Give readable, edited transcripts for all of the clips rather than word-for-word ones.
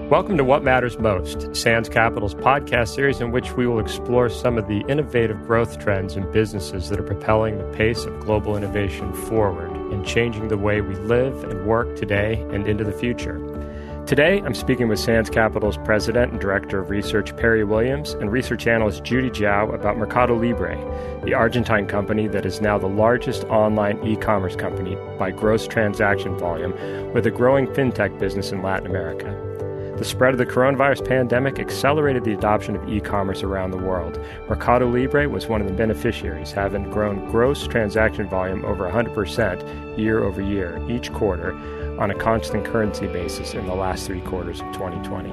Welcome to What Matters Most, Sands Capital's podcast series in which we will explore some of the innovative growth trends in businesses that are propelling the pace of global innovation forward and changing the way we live and work today and into the future. Today, I'm speaking with Sands Capital's President and Director of Research, Perry Williams, and Research Analyst Judy Zhao about Mercado Libre, the Argentine company that is now the largest online e-commerce company by gross transaction volume, with a growing fintech business in Latin America. The spread of the coronavirus pandemic accelerated the adoption of e-commerce around the world. Mercado Libre was one of the beneficiaries, having grown gross transaction volume over 100% year over year each quarter on a constant currency basis in the last 3 quarters of 2020.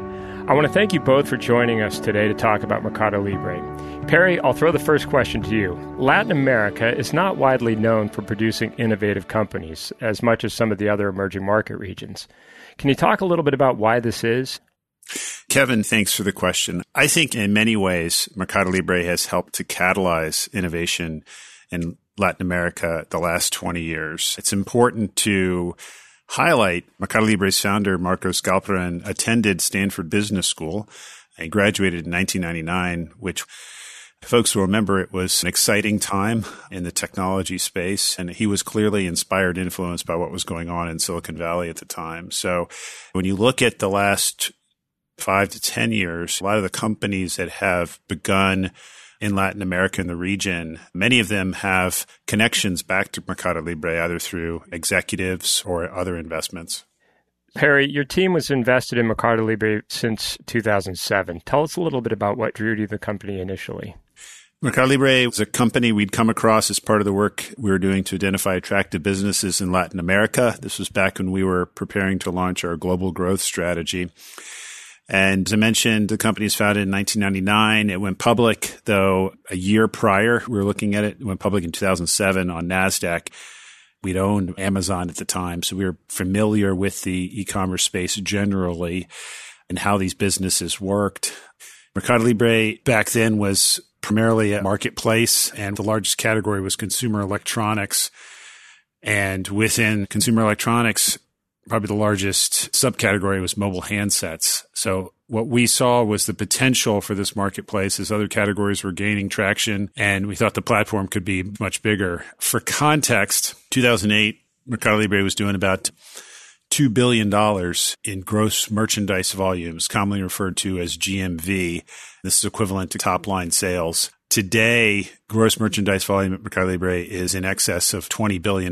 I want to thank you both for joining us today to talk about Mercado Libre. Perry, I'll throw the first question to you. Latin America is not widely known for producing innovative companies as much as some of the other emerging market regions. Can you talk a little bit about why this is? Kevin, thanks for the question. I think in many ways, Mercado Libre has helped to catalyze innovation in Latin America the last 20 years. It's important to highlight Mercado Libre's founder, Marcos Galperin, attended Stanford Business School. He graduated in 1999, which folks will remember it was an exciting time in the technology space, and he was clearly inspired, influenced by what was going on in Silicon Valley at the time. So when you look at the last 5 to 10 years, a lot of the companies that have begun in Latin America and the region, many of them have connections back to Mercado Libre, either through executives or other investments. Perry, your team was invested in Mercado Libre since 2007. Tell us a little bit about what drew you to the company initially. Mercado Libre was a company we'd come across as part of the work we were doing to identify attractive businesses in Latin America. This was back when we were preparing to launch our global growth strategy. And as I mentioned, the company was founded in 1999. It went public, though, a year prior. We were looking at it. It went public in 2007 on NASDAQ. We'd owned Amazon at the time, so we were familiar with the e-commerce space generally and how these businesses worked. Mercado Libre back then was primarily a marketplace, and the largest category was consumer electronics. And within consumer electronics, probably the largest subcategory was mobile handsets. So what we saw was the potential for this marketplace as other categories were gaining traction, and we thought the platform could be much bigger. For context, 2008, Mercado Libre was doing about $2 billion in gross merchandise volumes, commonly referred to as GMV. This is equivalent to top-line sales. Today, gross merchandise volume at Mercado Libre is in excess of $20 billion.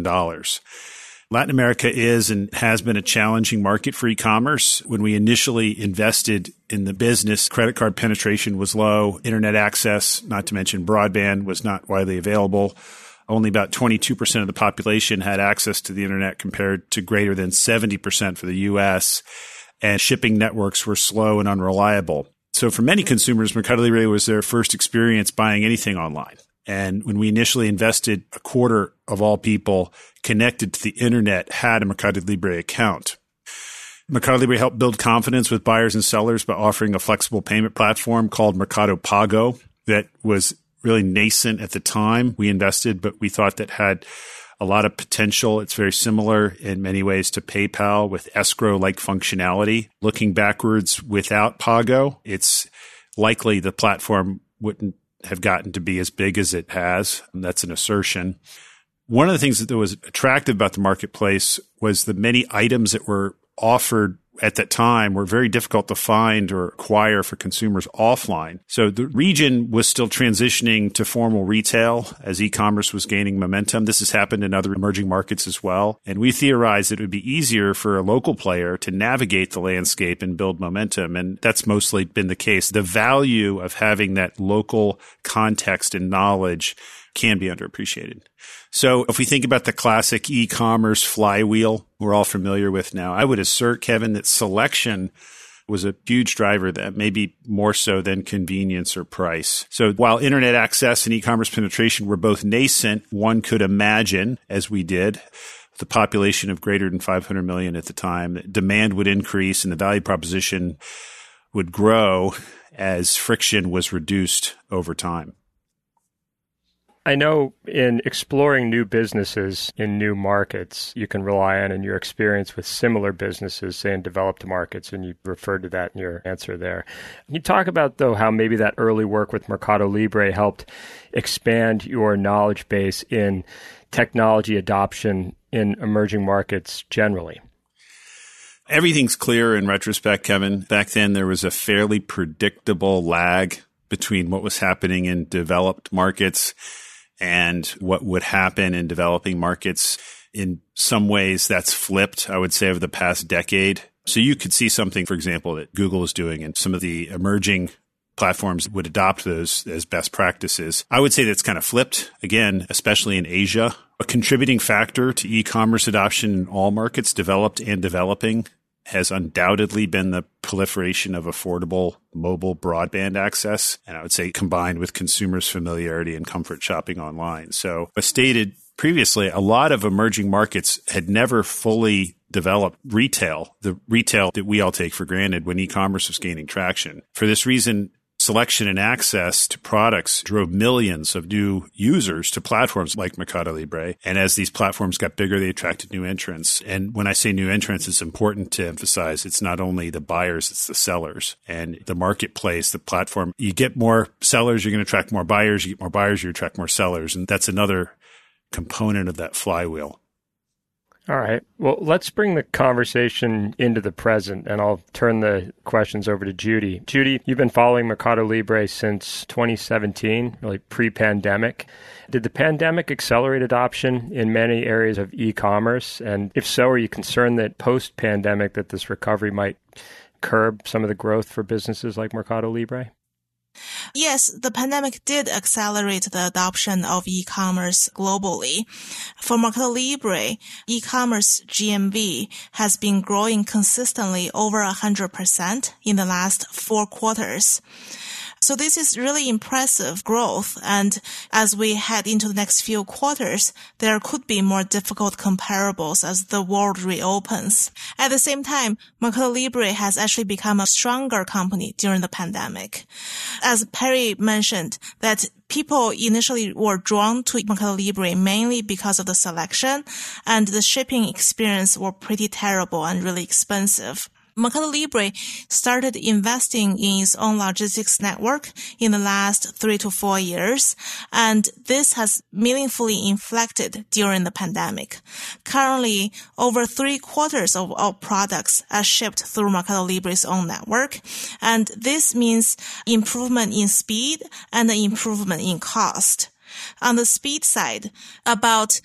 Latin America is and has been a challenging market for e-commerce. When we initially invested in the business, credit card penetration was low. Internet access, not to mention broadband, was not widely available. Only about 22% of the population had access to the internet compared to greater than 70% for the U.S. And shipping networks were slow and unreliable. So for many consumers, Mercado Libre was their first experience buying anything online. And when we initially invested, a quarter of all people connected to the internet had a Mercado Libre account. Mercado Libre helped build confidence with buyers and sellers by offering a flexible payment platform called Mercado Pago that was really nascent at the time we invested, but we thought that had a lot of potential. It's very similar in many ways to PayPal with escrow-like functionality. Looking backwards, without Pago, it's likely the platform wouldn't have gotten to be as big as it has. That's an assertion. One of the things that was attractive about the marketplace was the many items that were offered at that time were very difficult to find or acquire for consumers offline. So the region was still transitioning to formal retail as e-commerce was gaining momentum. This has happened in other emerging markets as well. And we theorized that it would be easier for a local player to navigate the landscape and build momentum. And that's mostly been the case. The value of having that local context and knowledge can be underappreciated. So if we think about the classic e-commerce flywheel we're all familiar with now, I would assert, Kevin, that selection was a huge driver that maybe more so than convenience or price. So while internet access and e-commerce penetration were both nascent, one could imagine, as we did, the population of greater than 500 million at the time, demand would increase and the value proposition would grow as friction was reduced over time. I know in exploring new businesses in new markets, you can rely on your experience with similar businesses, say in developed markets, and you referred to that in your answer there. Can you talk about, though, how maybe that early work with Mercado Libre helped expand your knowledge base in technology adoption in emerging markets generally? Everything's clear in retrospect, Kevin. Back then, there was a fairly predictable lag between what was happening in developed markets and what would happen in developing markets. In some ways, that's flipped, I would say, over the past decade. So you could see something, for example, that Google is doing, and some of the emerging platforms would adopt those as best practices. I would say that's kind of flipped, again, especially in Asia. A contributing factor to e-commerce adoption in all markets, developed and developing, has undoubtedly been the proliferation of affordable mobile broadband access. And I would say combined with consumers' familiarity and comfort shopping online. So as stated previously, a lot of emerging markets had never fully developed retail, the retail that we all take for granted when e-commerce was gaining traction. For this reason, selection and access to products drove millions of new users to platforms like Mercado Libre. And as these platforms got bigger, they attracted new entrants. And when I say new entrants, it's important to emphasize it's not only the buyers, it's the sellers. And the marketplace, the platform, you get more sellers, you're going to attract more buyers. You get more buyers, you attract more sellers. And that's another component of that flywheel. All right. Well, let's bring the conversation into the present, and I'll turn the questions over to Judy. Judy, you've been following Mercado Libre since 2017, really pre-pandemic. Did the pandemic accelerate adoption in many areas of e-commerce? And if so, are you concerned that post-pandemic that this recovery might curb some of the growth for businesses like Mercado Libre? Yes, the pandemic did accelerate the adoption of e-commerce globally. For Mercado Libre, e-commerce GMV has been growing consistently over 100% in the last 4 quarters. So this is really impressive growth. And as we head into the next few quarters, there could be more difficult comparables as the world reopens. At the same time, Mercado Libre has actually become a stronger company during the pandemic. As Perry mentioned, that people initially were drawn to Mercado Libre mainly because of the selection, and the shipping experience were pretty terrible and really expensive. Mercado Libre started investing in its own logistics network in the last 3 to 4 years, and this has meaningfully inflected during the pandemic. Currently, over 3/4 of all products are shipped through Mercado Libre's own network, and this means improvement in speed and an improvement in cost. On the speed side, about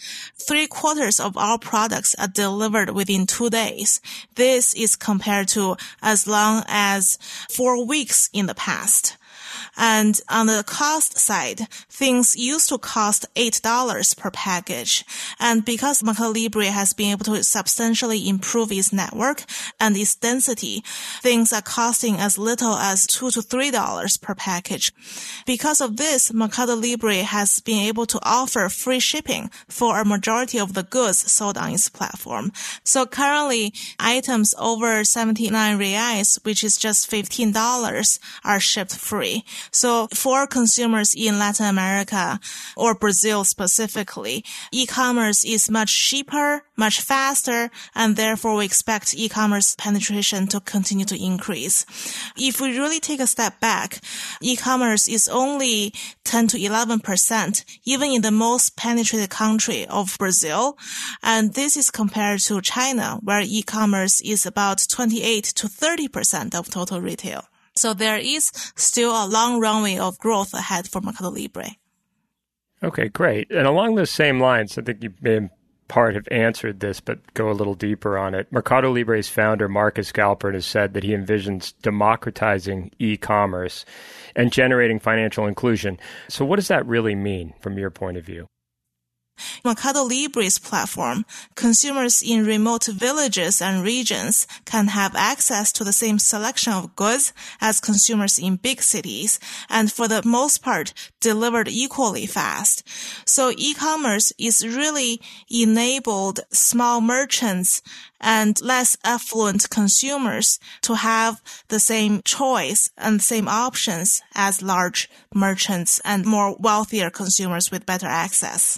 3/4 of our products are delivered within 2 days. This is compared to as long as 4 weeks in the past. And on the cost side, things used to cost $8 per package. And because Mercado Libre has been able to substantially improve its network and its density, things are costing as little as $2 to $3 per package. Because of this, Mercado Libre has been able to offer free shipping for a majority of the goods sold on its platform. So currently, items over 79 reais, which is just $15, are shipped free. So for consumers in Latin America or Brazil specifically, e-commerce is much cheaper, much faster, and therefore we expect e-commerce penetration to continue to increase. If we really take a step back, e-commerce is only 10 to 11%, even in the most penetrated country of Brazil. And this is compared to China, where e-commerce is about 28 to 30% of total retail. So there is still a long runway of growth ahead for Mercado Libre. Okay, great. And along those same lines, I think you may in part have answered this, but go a little deeper on it. Mercado Libre's founder, Marcus Galpern, has said that he envisions democratizing e-commerce and generating financial inclusion. So what does that really mean from your point of view? Mercado Libre's platform, consumers in remote villages and regions can have access to the same selection of goods as consumers in big cities, and for the most part, delivered equally fast. So e-commerce is really enabled small merchants and less affluent consumers to have the same choice and same options as large merchants and more wealthier consumers with better access.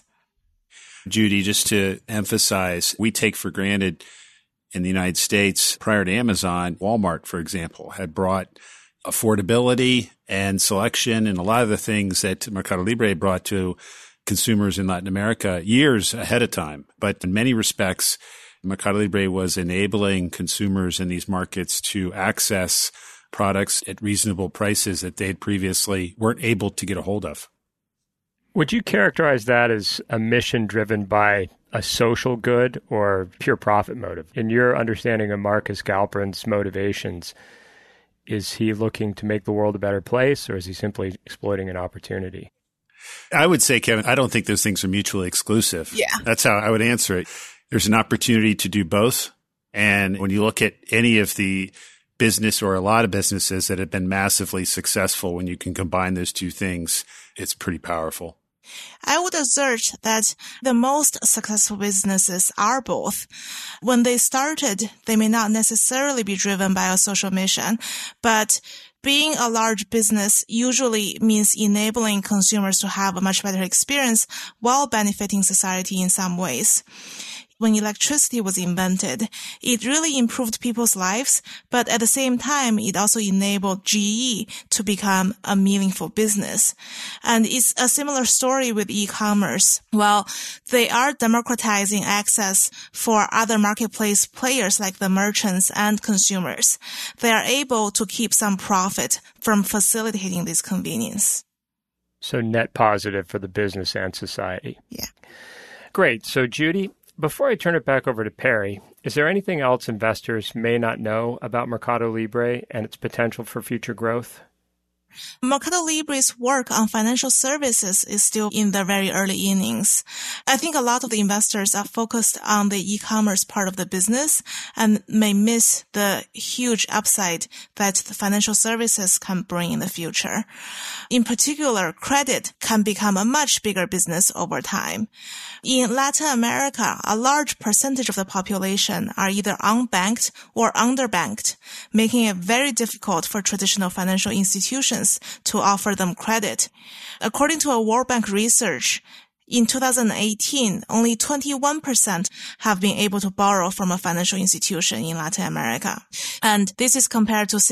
Judy, just to emphasize, we take for granted in the United States, prior to Amazon, Walmart, for example, had brought affordability and selection and a lot of the things that Mercado Libre brought to consumers in Latin America years ahead of time. But in many respects, Mercado Libre was enabling consumers in these markets to access products at reasonable prices that they previously weren't able to get a hold of. Would you characterize that as a mission driven by a social good or pure profit motive? In your understanding of Marcus Galperin's motivations, is he looking to make the world a better place, or is he simply exploiting an opportunity? I would say, Kevin, I don't think those things are mutually exclusive. Yeah. That's how I would answer it. There's an opportunity to do both. And when you look at any of the business or a lot of businesses that have been massively successful, when you can combine those two things, it's pretty powerful. I would assert that the most successful businesses are both. When they started, they may not necessarily be driven by a social mission, but being a large business usually means enabling consumers to have a much better experience while benefiting society in some ways. When electricity was invented, it really improved people's lives, but at the same time, it also enabled GE to become a meaningful business. And it's a similar story with e-commerce. While they are democratizing access for other marketplace players like the merchants and consumers, they are able to keep some profit from facilitating this convenience. So net positive for the business and society. Yeah. Great. So Judy, before I turn it back over to Perry, is there anything else investors may not know about Mercado Libre and its potential for future growth? Mercado Libre's work on financial services is still in the very early innings. I think a lot of the investors are focused on the e-commerce part of the business and may miss the huge upside that the financial services can bring in the future. In particular, credit can become a much bigger business over time. In Latin America, a large percentage of the population are either unbanked or underbanked, making it very difficult for traditional financial institutions to offer them credit. According to a World Bank research, in 2018, only 21% have been able to borrow from a financial institution in Latin America. And this is compared to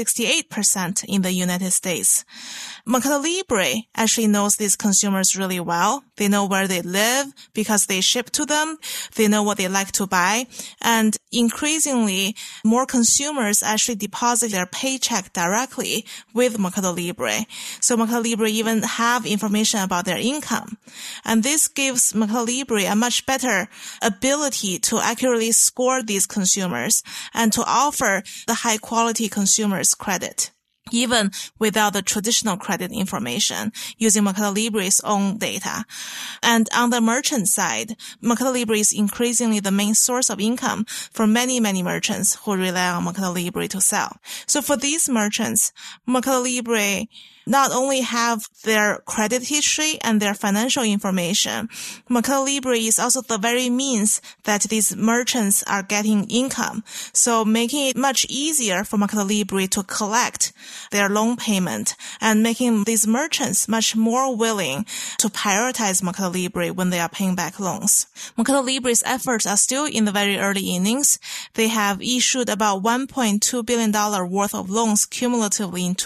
68% in the United States. Mercado Libre actually knows these consumers really well. They know where they live because they ship to them. They know what they like to buy. And increasingly, more consumers actually deposit their paycheck directly with Mercado Libre. So Mercado Libre even have information about their income. And this gives Mercado Libre a much better ability to accurately score these consumers and to offer the high quality consumers credit, even without the traditional credit information, using Mercado Libre's own data. And on the merchant side, Mercado Libre is increasingly the main source of income for many, many merchants who rely on Mercado Libre to sell. So for these merchants, Mercado Libre not only have their credit history and their financial information, Mercado Libre is also the very means that these merchants are getting income. So making it much easier for Mercado Libre to collect their loan payment and making these merchants much more willing to prioritize Mercado Libre when they are paying back loans. Mercado Libre's efforts are still in the very early innings. They have issued about $1.2 billion worth of loans cumulatively in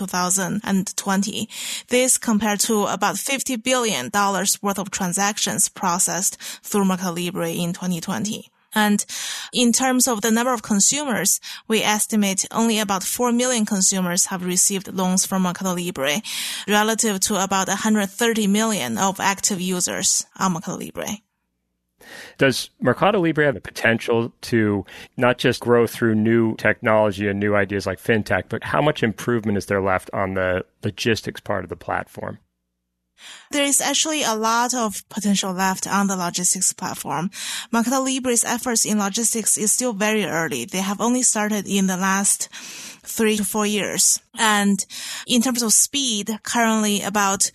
2020. This compared to about $50 billion worth of transactions processed through Mercado Libre in 2020. And in terms of the number of consumers, we estimate only about 4 million consumers have received loans from Mercado Libre, relative to about 130 million of active users on Mercado Libre. Does Mercado Libre have the potential to not just grow through new technology and new ideas like fintech, but how much improvement is there left on the logistics part of the platform? There is actually a lot of potential left on the logistics platform. MercadoLibre's efforts in logistics is still very early. They have only started in the last 3 to 4 years. And in terms of speed, currently about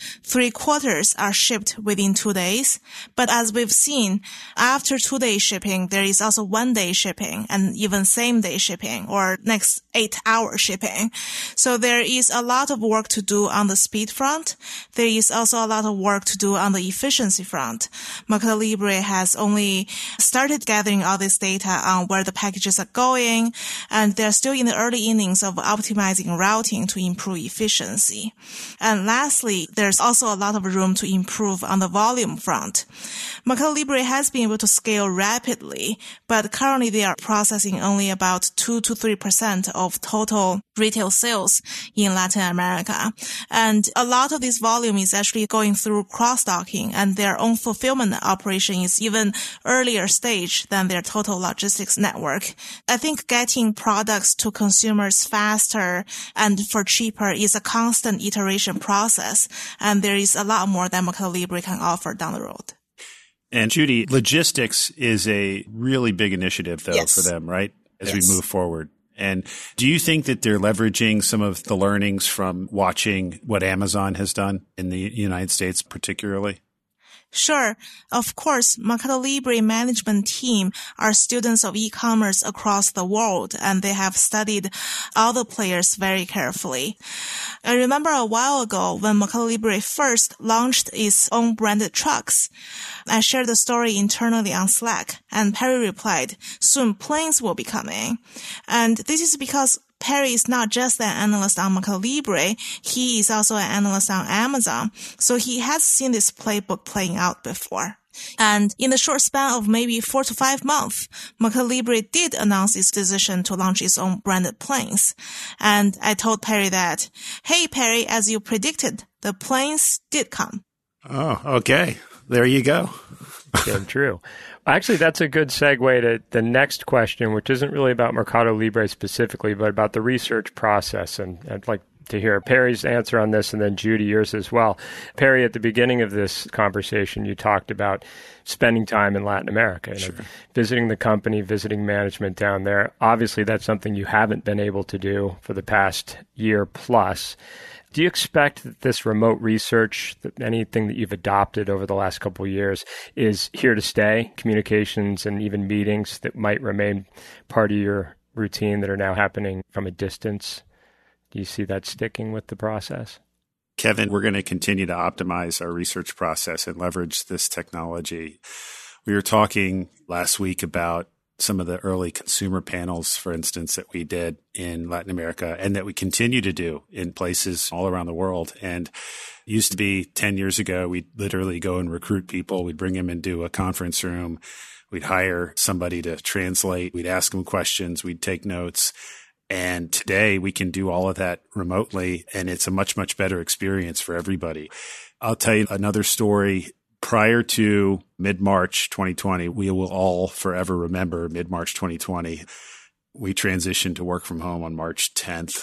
3/4 are shipped within 2 days. But as we've seen, after 2-day shipping, there is also 1-day shipping and even same-day shipping or next 8-hour shipping. So there is a lot of work to do on the speed front. There is also a lot of work to do on the efficiency front. MercadoLibre has only started gathering all this data on where the packages are going, and they're still in the early innings of optimizing routing to improve efficiency. And lastly, there's also a lot of room to improve on the volume front. MercadoLibre has been able to scale rapidly, but currently they are processing only about 2 to 3% of total retail sales in Latin America. And a lot of this volume is actually going through cross-docking, and their own fulfillment operation is even earlier stage than their total logistics network. I think getting products to consumers faster and for cheaper is a constant iteration process, and there is a lot more that MercadoLibre can offer down the road. And Judy, logistics is a really big initiative, though, Yes. for them, right? As Yes. we move forward. And do you think that they're leveraging some of the learnings from watching what Amazon has done in the United States particularly? Sure. Of course, MercadoLibre management team are students of e-commerce across the world, and they have studied all the players very carefully. I remember a while ago when MercadoLibre first launched its own branded trucks. I shared the story internally on Slack, and Perry replied, "Soon planes will be coming." And this is because Perry is not just an analyst on MercadoLibre, he is also an analyst on Amazon. So he has seen this playbook playing out before. And in the short span of maybe 4 to 5 months, MercadoLibre did announce its decision to launch its own branded planes. And I told Perry that, "Hey Perry, as you predicted, the planes did come." Oh, okay. There you go. Came true. Actually, that's a good segue to the next question, which isn't really about MercadoLibre specifically, but about the research process. And I'd like to hear Perry's answer on this, and then Judy, yours as well. Perry, at the beginning of this conversation, you talked about spending time in Latin America, Sure. visiting the company, visiting management down there. Obviously, that's something you haven't been able to do for the past year plus. Do you expect that this remote research, that anything that you've adopted over the last couple of years, is here to stay? Communications and even meetings that might remain part of your routine that are now happening from a distance? Do you see that sticking with the process? Kevin, we're going to continue to optimize our research process and leverage this technology. We were talking last week about some of the early consumer panels, for instance, that we did in Latin America and that we continue to do in places all around the world. And it used to be 10 years ago, we'd literally go and recruit people. We'd bring them into a conference room. We'd hire somebody to translate. We'd ask them questions. We'd take notes. And today we can do all of that remotely, and it's a much, much better experience for everybody. I'll tell you another story. Prior to mid-March 2020, we will all forever remember mid-March 2020. We transitioned to work from home on March 10th.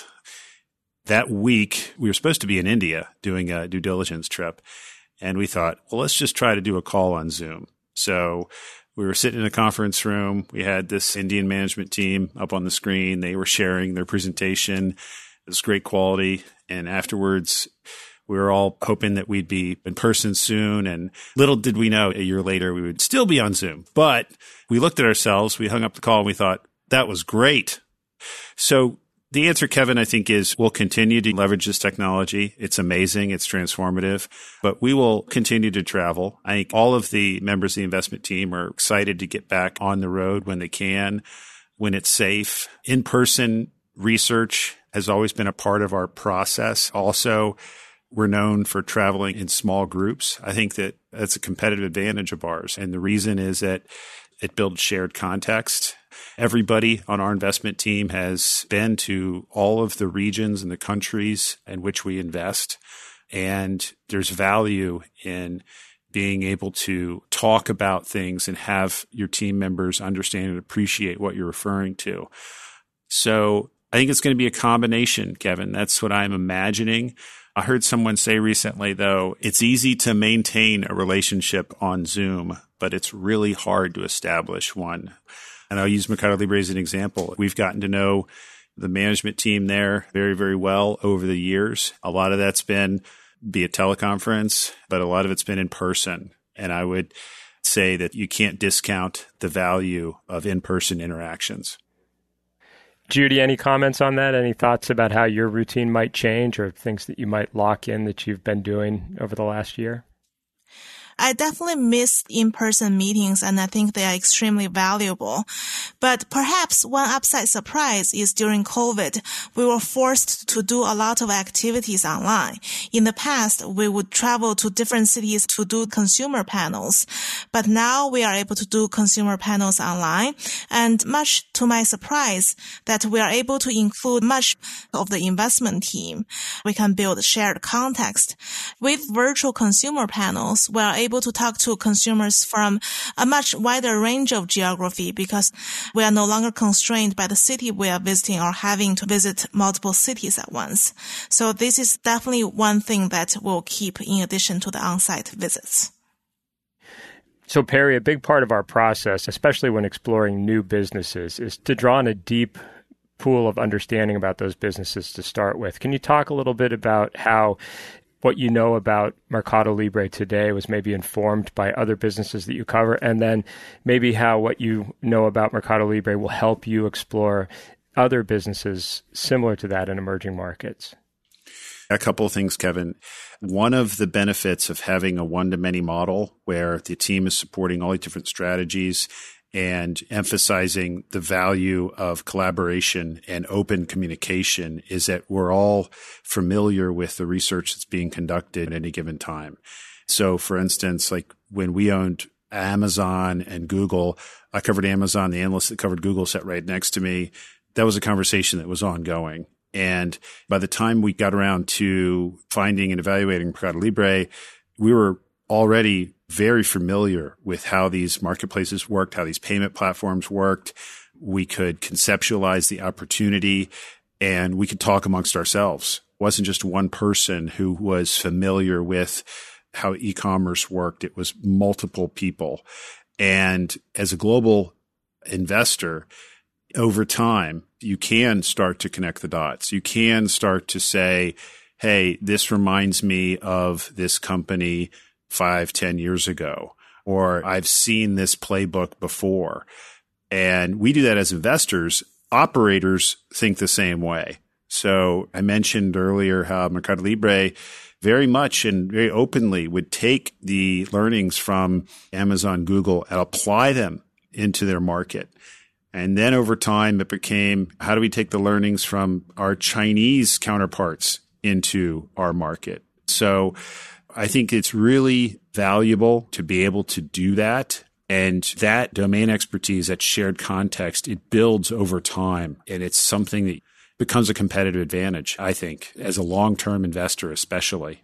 That week, we were supposed to be in India doing a due diligence trip. And we thought, well, let's just try to do a call on Zoom. So we were sitting in a conference room. We had this Indian management team up on the screen. They were sharing their presentation. It was great quality. And afterwards, we were all hoping that we'd be in person soon. And little did we know, a year later, we would still be on Zoom. But we looked at ourselves, we hung up the call, and we thought, that was great. So the answer, Kevin, I think is we'll continue to leverage this technology. It's amazing. It's transformative. But we will continue to travel. I think all of the members of the investment team are excited to get back on the road when they can, when it's safe. In-person research has always been a part of our process. Also, we're known for traveling in small groups. I think that that's a competitive advantage of ours. And the reason is that it builds shared context. Everybody on our investment team has been to all of the regions and the countries in which we invest. And there's value in being able to talk about things and have your team members understand and appreciate what you're referring to. So I think it's going to be a combination, Kevin. That's what I'm imagining. I heard someone say recently, though, it's easy to maintain a relationship on Zoom, but it's really hard to establish one. And I'll use Mercado Libre as an example. We've gotten to know the management team there very, very well over the years. A lot of that's been via teleconference, but a lot of it's been in person. And I would say that you can't discount the value of in-person interactions. Judy, any comments on that? Any thoughts about how your routine might change or things that you might lock in that you've been doing over the last year? I definitely miss in-person meetings, and I think they are extremely valuable. But perhaps one upside surprise is during COVID, we were forced to do a lot of activities online. In the past, we would travel to different cities to do consumer panels, but now we are able to do consumer panels online, and much to my surprise that we are able to include much of the investment team. We can build shared context. With virtual consumer panels, we are able to talk to consumers from a much wider range of geography because we are no longer constrained by the city we are visiting or having to visit multiple cities at once. So this is definitely one thing that we'll keep in addition to the on-site visits. So Perry, a big part of our process, especially when exploring new businesses, is to draw on a deep pool of understanding about those businesses to start with. Can you talk a little bit about how what you know about Mercado Libre today was maybe informed by other businesses that you cover, and then maybe how what you know about Mercado Libre will help you explore other businesses similar to that in emerging markets? A couple of things, Kevin. One of the benefits of having a one-to-many model where the team is supporting all the different strategies and emphasizing the value of collaboration and open communication is that we're all familiar with the research that's being conducted at any given time. So, for instance, like when we owned Amazon and Google, I covered Amazon, the analyst that covered Google sat right next to me. That was a conversation that was ongoing. And by the time we got around to finding and evaluating Mercado Libre, we were already very familiar with how these marketplaces worked, how these payment platforms worked. We could conceptualize the opportunity and we could talk amongst ourselves. It wasn't just one person who was familiar with how e-commerce worked. It was multiple people. And as a global investor, over time, you can start to connect the dots. You can start to say, hey, this reminds me of this company 5-10 years ago, or I've seen this playbook before. And we do that as investors. Operators think the same way. So I mentioned earlier how Mercado Libre very much and very openly would take the learnings from Amazon, Google, and apply them into their market. And then over time, it became, how do we take the learnings from our Chinese counterparts into our market? So I think it's really valuable to be able to do that. And that domain expertise, that shared context, it builds over time. And it's something that becomes a competitive advantage, I think, as a long-term investor especially.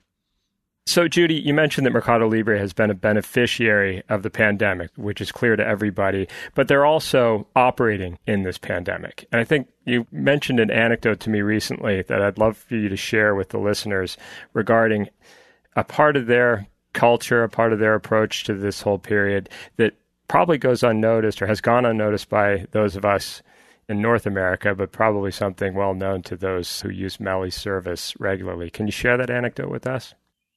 So, Judy, you mentioned that Mercado Libre has been a beneficiary of the pandemic, which is clear to everybody, but they're also operating in this pandemic. And I think you mentioned an anecdote to me recently that I'd love for you to share with the listeners regarding a part of their culture, a part of their approach to this whole period that probably goes unnoticed or has gone unnoticed by those of us in North America, but probably something well known to those who use Meli service regularly. Can you share that anecdote with us?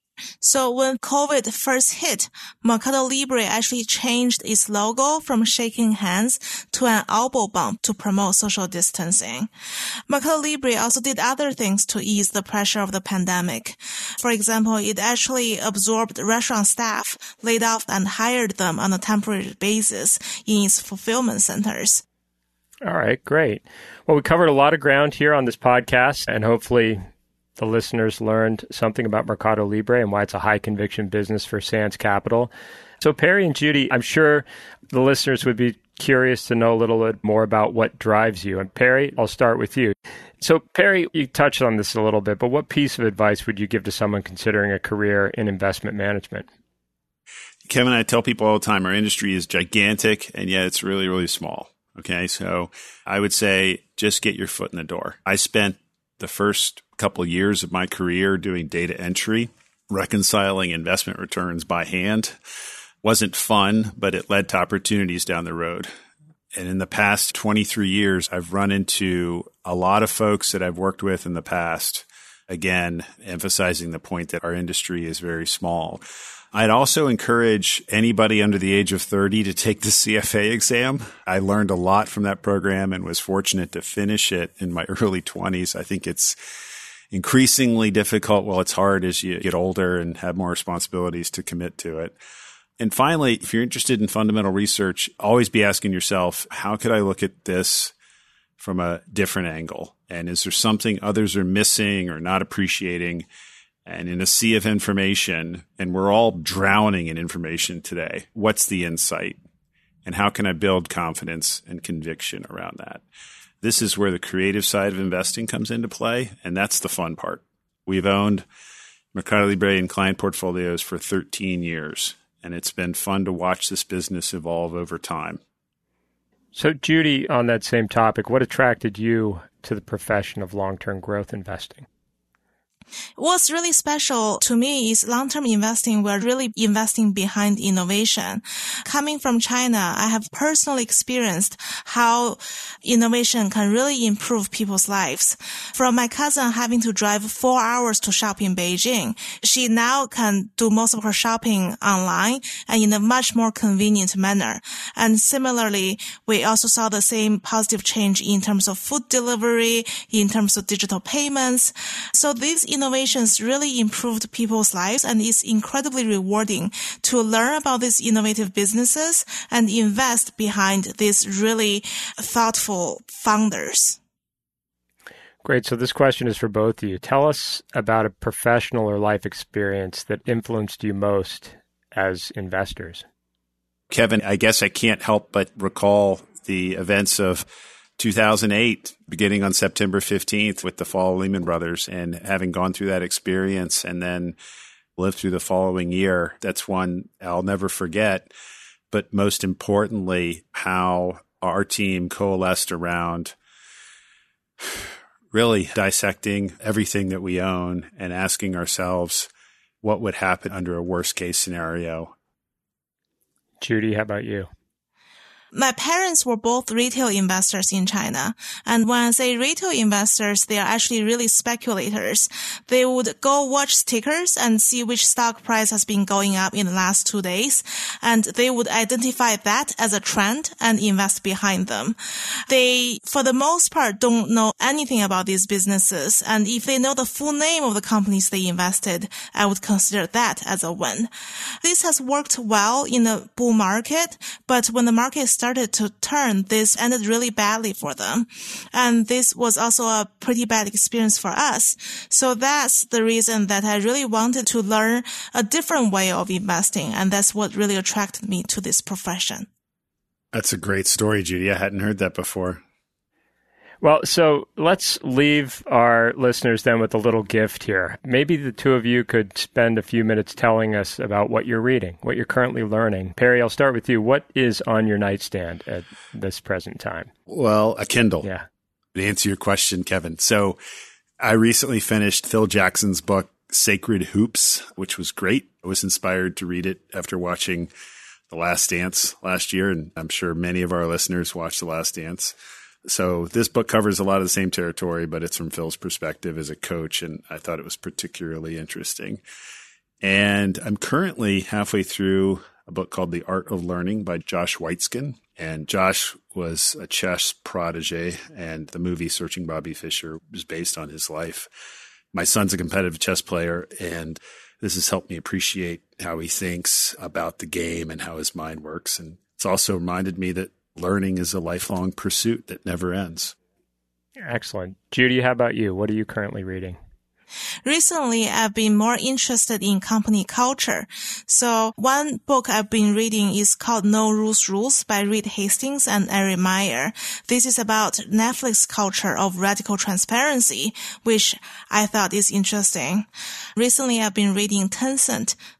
So when COVID first hit, Mercado Libre actually changed its logo from shaking hands to an elbow bump to promote social distancing. Mercado Libre also did other things to ease the pressure of the pandemic. For example, it actually absorbed restaurant staff, laid off and hired them on a temporary basis in its fulfillment centers. All right, great. Well, we covered a lot of ground here on this podcast, and hopefully the listeners learned something about Mercado Libre and why it's a high conviction business for Sands Capital. So Perry and Judy, I'm sure the listeners would be curious to know a little bit more about what drives you. And Perry, I'll start with you. So Perry, you touched on this a little bit, but what piece of advice would you give to someone considering a career in investment management? Kevin, I tell people all the time, our industry is gigantic and yet it's really, really small. Okay. So I would say just get your foot in the door. I spent the first couple of years of my career doing data entry, reconciling investment returns by hand. Wasn't fun, but it led to opportunities down the road. And in the past 23 years, I've run into a lot of folks that I've worked with in the past, again, emphasizing the point that our industry is very small. I'd also encourage anybody under the age of 30 to take the CFA exam. I learned a lot from that program and was fortunate to finish it in my early 20s. I think it's increasingly difficult. Well, it's hard as you get older and have more responsibilities to commit to it. And finally, if you're interested in fundamental research, always be asking yourself, how could I look at this from a different angle? And is there something others are missing or not appreciating? And in a sea of information, and we're all drowning in information today, what's the insight? And how can I build confidence and conviction around that? This is where the creative side of investing comes into play, and that's the fun part. We've owned Mercado Libre and client portfolios for 13 years. And it's been fun to watch this business evolve over time. So, Judy, on that same topic, what attracted you to the profession of long-term growth investing? What's really special to me is long-term investing. We're really investing behind innovation. Coming from China, I have personally experienced how innovation can really improve people's lives. From my cousin having to drive 4 hours to shop in Beijing, she now can do most of her shopping online and in a much more convenient manner. And similarly, we also saw the same positive change in terms of food delivery, in terms of digital payments. So these innovations really improved people's lives, and it's incredibly rewarding to learn about these innovative businesses and invest behind these really thoughtful founders. Great. So this question is for both of you. Tell us about a professional or life experience that influenced you most as investors. Kevin, I guess I can't help but recall the events of 2008, beginning on September 15th with the fall of Lehman Brothers, and having gone through that experience and then lived through the following year. That's one I'll never forget. But most importantly, how our team coalesced around really dissecting everything that we own and asking ourselves what would happen under a worst case scenario. Judy, how about you? My parents were both retail investors in China. And when I say retail investors, they are actually really speculators. They would go watch stickers and see which stock price has been going up in the last 2 days. And they would identify that as a trend and invest behind them. They, for the most part, don't know anything about these businesses. And if they know the full name of the companies they invested, I would consider that as a win. This has worked well in a bull market, but when the market started to turn, this ended really badly for them. And this was also a pretty bad experience for us. So that's the reason that I really wanted to learn a different way of investing. And that's what really attracted me to this profession. That's a great story, Judy. I hadn't heard that before. Well, so let's leave our listeners then with a little gift here. Maybe the two of you could spend a few minutes telling us about what you're reading, what you're currently learning. Perry, I'll start with you. What is on your nightstand at this present time? Well, a Kindle. Yeah. To answer your question, Kevin. So I recently finished Phil Jackson's book, Sacred Hoops, which was great. I was inspired to read it after watching The Last Dance last year, and I'm sure many of our listeners watched The Last Dance. So this book covers a lot of the same territory, but it's from Phil's perspective as a coach, and I thought it was particularly interesting. And I'm currently halfway through a book called The Art of Learning by Josh Waitzkin. And Josh was a chess protege, and the movie Searching Bobby Fischer was based on his life. My son's a competitive chess player, and this has helped me appreciate how he thinks about the game and how his mind works. And it's also reminded me that learning is a lifelong pursuit that never ends. Excellent. Judy, how about you? What are you currently reading? Recently, I've been more interested in company culture. So one book I've been reading is called No Rules Rules by Reed Hastings and Eric Meyer. This is about Netflix culture of radical transparency, which I thought is interesting. Recently, I've been reading Tencent,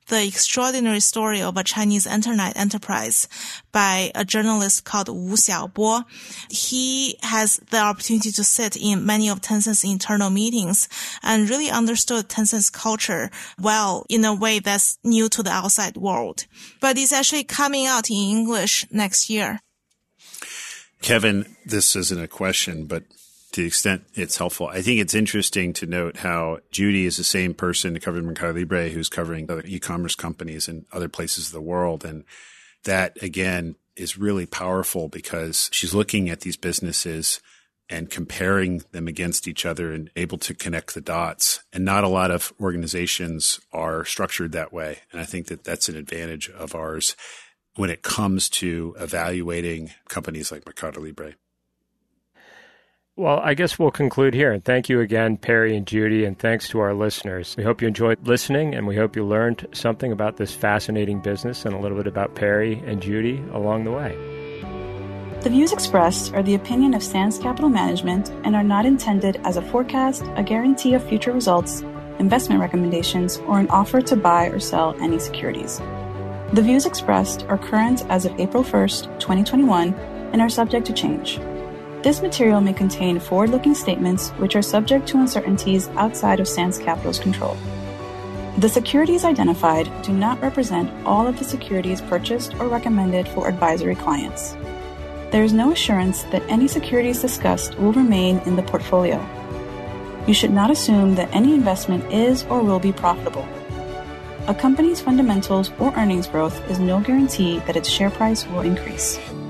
the extraordinary story of a Chinese internet enterprise by a journalist called Wu Xiaobo. He has the opportunity to sit in many of Tencent's internal meetings and really understood Tencent's culture well in a way that's new to the outside world. But it's actually coming out in English next year. Kevin, this isn't a question, but to the extent it's helpful, I think it's interesting to note how Judy is the same person who covered Mercado Libre who's covering other e-commerce companies in other places of the world. And that, again, is really powerful because she's looking at these businesses and comparing them against each other and able to connect the dots. And not a lot of organizations are structured that way. And I think that that's an advantage of ours when it comes to evaluating companies like Mercado Libre. Well, I guess we'll conclude here. And thank you again, Perry and Judy, and thanks to our listeners. We hope you enjoyed listening, and we hope you learned something about this fascinating business and a little bit about Perry and Judy along the way. The views expressed are the opinion of Sands Capital Management and are not intended as a forecast, a guarantee of future results, investment recommendations, or an offer to buy or sell any securities. The views expressed are current as of April 1st, 2021, and are subject to change. This material may contain forward-looking statements which are subject to uncertainties outside of Sands Capital's control. The securities identified do not represent all of the securities purchased or recommended for advisory clients. There is no assurance that any securities discussed will remain in the portfolio. You should not assume that any investment is or will be profitable. A company's fundamentals or earnings growth is no guarantee that its share price will increase.